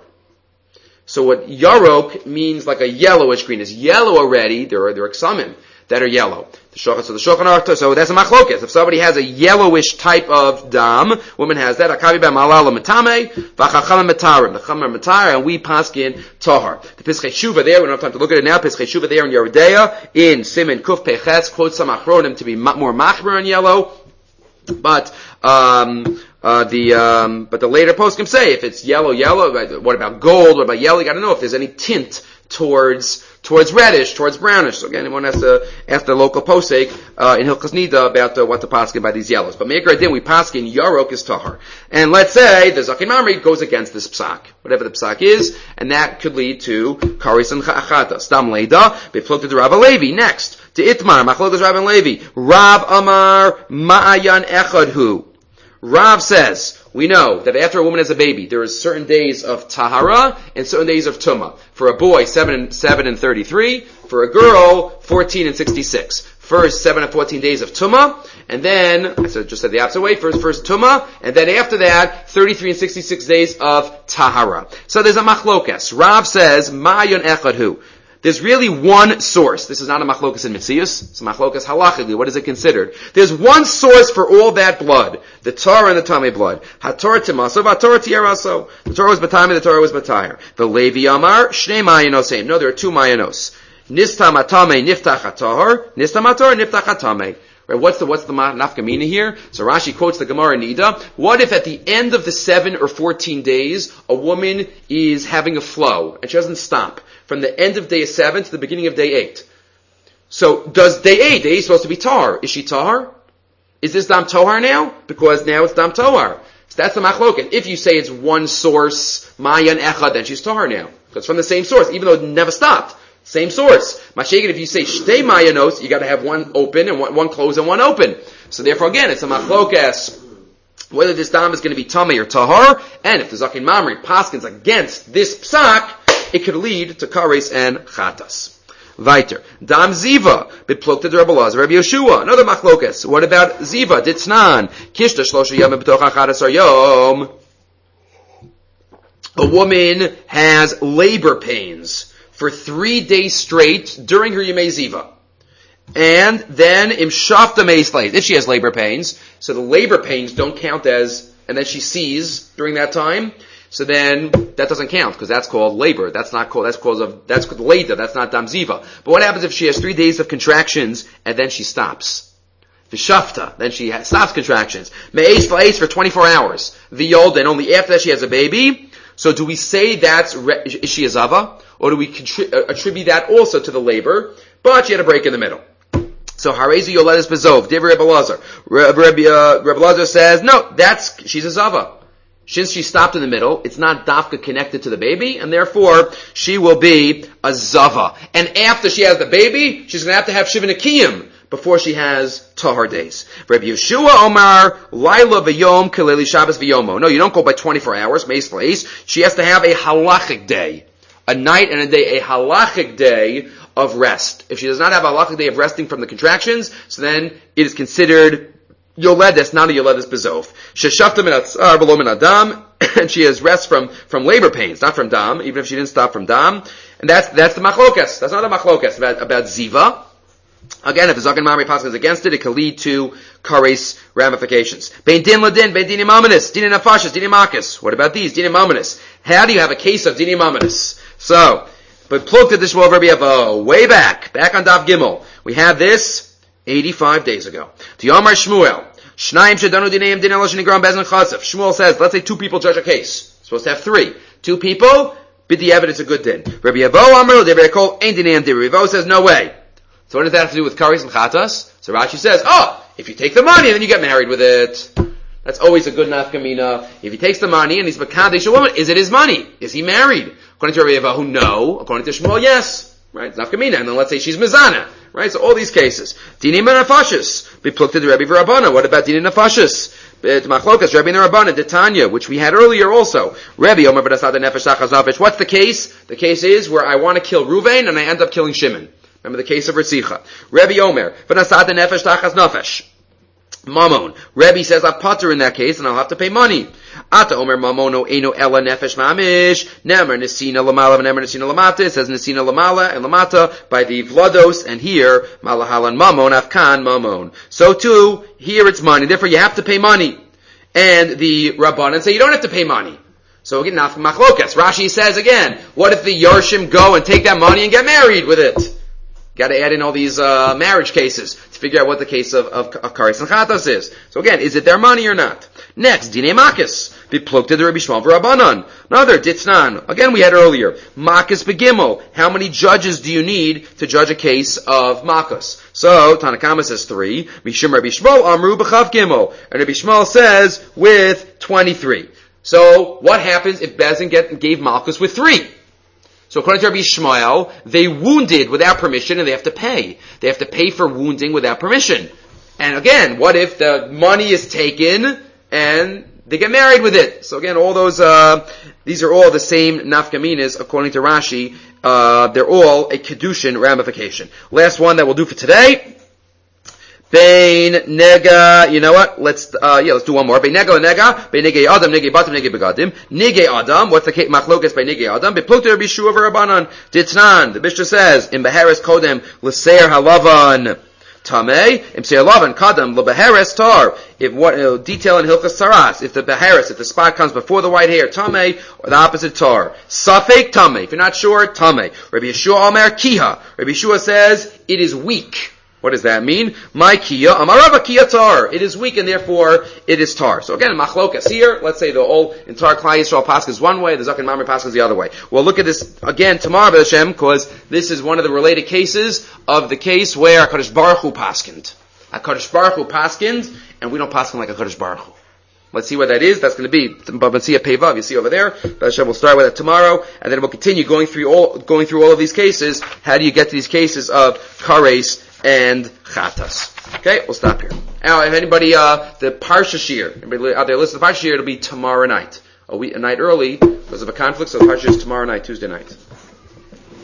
So what Yarok means, like a yellowish green, is yellow already. There are there are examim that are yellow. The shochan, so the shochan arta, so that's a machlokas. If somebody has a yellowish type of dam, woman has that. Akavi ba malala matame, v'chacham matarim. The chamar matar, and we paskin tahar. The Pischei Shuva there, we don't have time to look at it now. Pischei Shuva there in Yeridea, in Siman Kuf Peches, quotes some achronim to be more machmer in yellow. But um, uh, the um, but the later poskim say if it's yellow, yellow. What about gold? What about yellow? You got to know if there's any tint towards towards reddish, towards brownish. So again, one has to ask the local posek uh, in Hilchos Nida about uh, what to paskin by these yellows. But Me'ikar Din, we paskin Yarok is tahar. And let's say the Zakin Mamri goes against this psak, whatever the psak is, and that could lead to karis and chachata. Stam leida beplukta to Rav Levi. Next to Itmar machlokas Rav and Levi. Rav Amar Ma'ayan Echadhu. Rav says, we know that after a woman has a baby, there is certain days of tahara and certain days of tumah. For a boy, seven and, seven and thirty-three. For a girl, fourteen and sixty-six. First, seven and fourteen days of tumah, and then, I said, just said the opposite way, first, first tumah, and then after that, thirty-three and sixty-six days of tahara. So there's a machlokas. Rav says, ma'ayon echadhu. There's really one source. This is not a machlokas in Mitzias. It's a machlokas halachically. What is it considered? There's one source for all that blood. The Torah and the Tamei blood. HaTorah timaso, v'HaTorah tiyaraso. The Torah was batami, the Torah was batayr. The Levi Amar, shnei ma'ayanos. No, there are two ma'ayanos. Nistam atame, niftach hatahar. Nistam hatahar, niftach hatame. Right, what's the, what's the nafkamina here? So Rashi quotes the Gemara Nida. What if at the end of the seven or fourteen days, a woman is having a flow, and she doesn't stop? From the end of day seven to the beginning of day eight. So, does day eight, day eight is supposed to be tahar. Is she tahar? Is this dam tahar now? Because now it's dam tahar. So that's the machloket. If you say it's one source, mayan echad, then she's tahar now. Because from the same source, even though it never stopped. Same source. Mashaykin, if you say shtei mayanos, you gotta have one open and one, one closed and one open. So therefore again, it's a machlokas. Whether this dam is going to be tamei or tahar, and if the Zakin Mamri paskins against this psak, it could lead to kares and chatas. Weiter. Dam ziva, beplukta Rabbi Elazar, Rabbi Yeshua. Another machlokas. What about ziva? Ditznan. Kishta shlosha yom b'toch achadasar yom. A woman has labor pains for three days straight during her Yemei Ziva. And then im shafta meisleit. If she has labor pains, so the labor pains don't count as, and then she sees during that time, so then that doesn't count because that's called labor. That's not called. That's called of. That's called later. That's not dam ziva. But what happens if she has three days of contractions and then she stops? V'shafta, then she ha- stops contractions. Me'es v'es for twenty-four hours. V'yolda, and only after that she has a baby. So do we say that's re- is she a zava, or do we contri- uh, attribute that also to the labor? But she had a break in the middle. So Harezi Yoledes Bezov, Div Rebbe Elazar. Rebbe Elazar says no, that's she's a zava. Since she stopped in the middle, it's not dafka connected to the baby, and therefore she will be a zava. And after she has the baby, she's going to have to have shiva nekiyim before she has tahar days. Rabbi Yeshua Omar, Laila v'yom keleli Shabbos v'yomo. No, you don't go by twenty-four hours, mace place. She has to have a halachic day. A night and a day, a halachic day of rest. If she does not have a halachic day of resting from the contractions, so then it is considered Yoledes, not a Yoledes Bezov. Sheshafta min atzar below min adam, and she has rest from, from labor pains, not from dam, even if she didn't stop from dam. And that's, that's the machlokas. That's not a machlokas about, about ziva. Again, if the Zaken Mamri Paskin is against it, it can lead to kares ramifications. Bein din ladin, bein dinim amanis, dinim nafashis, dinim makas. What about these? Dinim amanis. How do you have a case of dinim amanis? So, but pluked at this Shmuel Rabbi Avo, way back, back on Daf Gimel. We had this eighty-five days ago. To Yomar Shmuel, Shnaim shedanu dineim din elosh nigram bezin chasef. Shmuel says, let's say two people judge a case. Supposed to have three. Two people, bid the evidence a good din. Rabbi Avo Amr, Rabbi Kol, ein dineim din. Rabbi Avo says, no way. So what does that have to do with kares and chatas? So Rashi says, oh, if you take the money, then you get married with it. That's always a good nafkamina. If he takes the money and he's makadesh a woman, is it his money? Is he married? According to Rabbi Yevahu, no. According to Shmuel, yes. Right? It's nafkamina. And then let's say she's mizana. Right? So all these cases. Dinim nafashis. Be plucked to the Rabbi V'Rabbana. What about dinim nafashis? Machlokas, Rabbi Nerabbana, Detanya, which we had earlier also. Rabbi Omer b'dasad nefesh tachas nafesh. What's the case? The case is where I want to kill Ruvain and I end up killing Shimon. Remember the case of Ritzicha. Rabbi Omer b'dasad nefesh tachas nafesh. Mamon. Rebbe says I'm potter in that case, and I'll have to pay money. Ata Omer Mamono Eino Ela Nefesh Mamish. Nemer Nesina Lamala, Nemer Nesina Lamata. It says Nesina Lamala and Lamata by the Vlados, and here Malahalan Mamon Afkan Mamon. So too here it's money. Therefore you have to pay money. And the Rabbanan say you don't have to pay money. So again, Naf Machlokas. Rashi says again, what if the Yarshim go and take that money and get married with it? Got to add in all these uh, marriage cases to figure out what the case of of, of Karis and Chatas is. So again, is it their money or not? Next, Dine Makis. Be plugged to the Rabbi Shmuel V'Rabbanan. Another, Ditznan. Again, we had earlier. Makis Begimel. How many judges do you need to judge a case of Makis? So, Tanakama says three. Mishum Rabbi Shmuel Amru B'Chav Gimel. And Rabbi Shmuel says with twenty-three. So, what happens if Bezin get, gave Malchus with three? So according to Rabbi Shmuel, they wounded without permission and they have to pay. They have to pay for wounding without permission. And again, what if the money is taken and they get married with it? So again, all those, uh, these are all the same nafkaminas according to Rashi. Uh, they're all a kedushin ramification. Last one that we'll do for today. Bein nega, you know what? Let's uh yeah, let's do one more. Bein nega nega, bein nege adam, nege batim, nege begadim, nege adam. What's the machlokas by nege adam? Be plukter Rabbi Shua v'Rabbanan ditnan. The Mishnah says in beheres kodem l'seir halavan tamei, im seir halavan kadam lebeheres tar. If what uh, detail in Hilchas Saras, if the beheres, if the spot comes before the white hair, tamei, or the opposite tar, safek tamei. If you're not sure, tamei. Rabbi Yeshua Omer kiha. Rabbi Yeshua says it is weak. What does that mean? My kia, amarava kia tar. It is weak and therefore it is tar. So again, machlokas here. Let's say the whole entire Klal Yisrael pasuk is one way, the Zaken Mamre pasuk is the other way. We'll look at this again tomorrow, B'Hashem, Hashem, because this is one of the related cases of the case where HaKadosh Baruch Hu paskind. HaKadosh Baruch Hu paskind, and we don't paskin like HaKadosh Baruch Hu. Let's see what that is. That's going to be Babansia Pevav. You see over there. B'Hashem, Hashem, we'll start with that tomorrow, and then we'll continue going through all going through all of these cases. How do you get to these cases of kares and chatas? Okay, we'll stop here. Now, if anybody, uh, the Parsha Shir, anybody out there listen to the Parsha Shir, it'll be tomorrow night. A week, a night early because of a conflict, so the Parsha is tomorrow night, Tuesday night.